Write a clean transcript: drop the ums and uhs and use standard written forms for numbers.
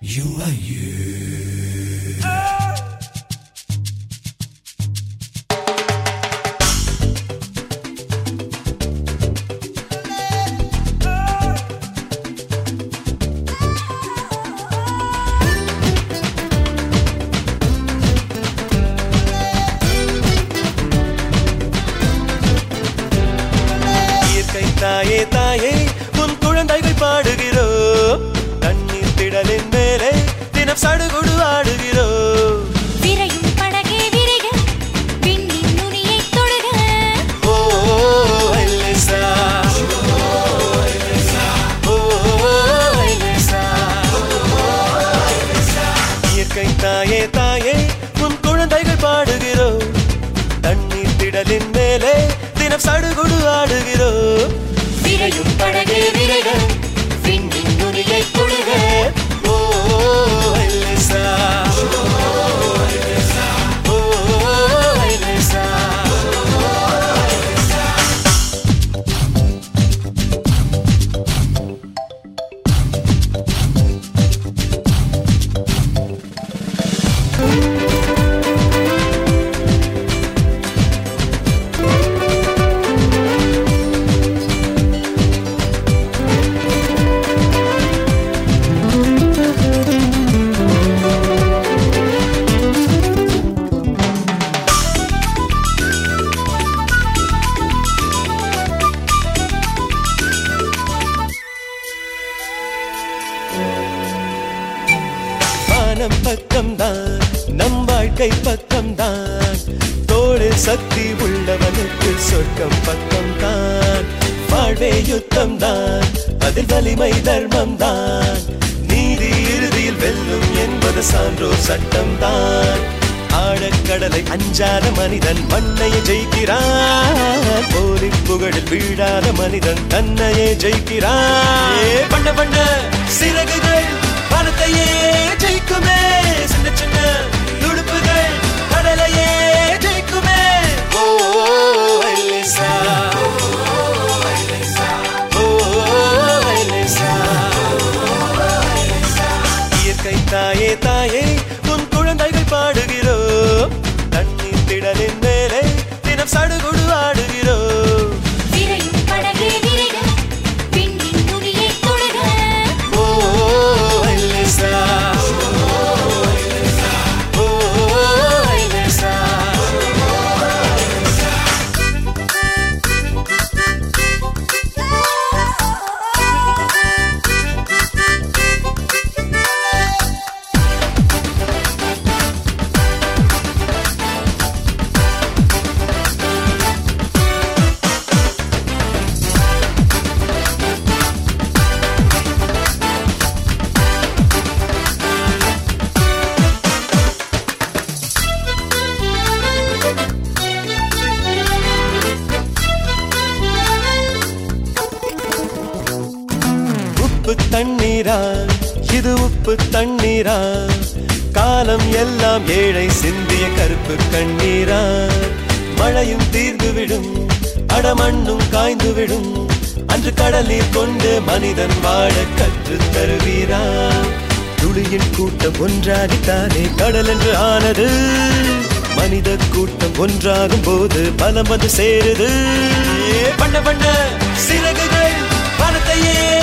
You are you. இயற்கை தாயே தாயே உன் குழந்தைகள் பாடுகிறோ தண்ணீர் திடலின் மேலே தினம் சடுகுடு ஆடுகிறோ விரையும் படகே விரைக விண்ணின் நுனியை தொடுக ஓ ஐலேசா ஓ ஐலேசா இயற்கை தாயே தாயே உன் குழந்தைகள் பாடுகிறோ தண்ணீர் திடலின் மேலே தினம் சடுகுடு ஆடுகிறோ விரையும் படகே விரைக விண்ணின் நுனியை தொடுக ஓ ஐலேசா ஓ ஐலேசா வானம் பக்கம்தான் நம் வாழ்க்கை பக்கம்தான் தோளில் சக்தி உள்ளவனுக்கு சொர்க்கம் பக்கம்தான் வாழ்வே யுத்தம்தான் அதில் வலிமை தர்மம்தான் நீதி இறுதியில் வெல்லும் என்பது சான்றோர் சட்டம்தான் ஆழக்கடலை அஞ்சாத மனிதன் மண்ணையை ஜெயிக்கிறான் போலி புகழில் வீழாத மனிதன் தன்னையே ஜெயிக்கிறான் பண்ண பண்ண சிறகுகள் பணத்தையே ஜெயிக்குமே சின்ன சின்ன துடுப்புகள் கடலையே ஜெயிக்குமே ஓ ஐலேசா ஓ ஐலேசா இயற்கை தாயே தாயே உன் குழந்தைகள் பாடுகிறோ தண்ணீர் திடலின் மேலே தினம் சடுகுடு ஆடுகிறோ விரையும் படகே விரைக விண்ணின் நுனியை தொடுக ஓ ஐலேசா ஓ ஐலேசா உப்பு தண்ணீரா இது உப்பு தண்ணீரா காலம் எல்லாம் ஏழை சிந்திய கருப்பு கண்ணீரா மழையும் தீர்ந்துவிடும் அடமண்ணும் காய்ந்துவிடும் அன்று கடலில் கொண்டு மனிதன் வாழ கற்று தருவீரா துளியின் கூட்டம் ஒன்றாகித்தானே கடல் என்று ஆனது மனித கூட்டம் ஒன்றாகும் போது பலம் வந்து சேருது பண்ண பண்ண சிறகுகள் பணத்தையே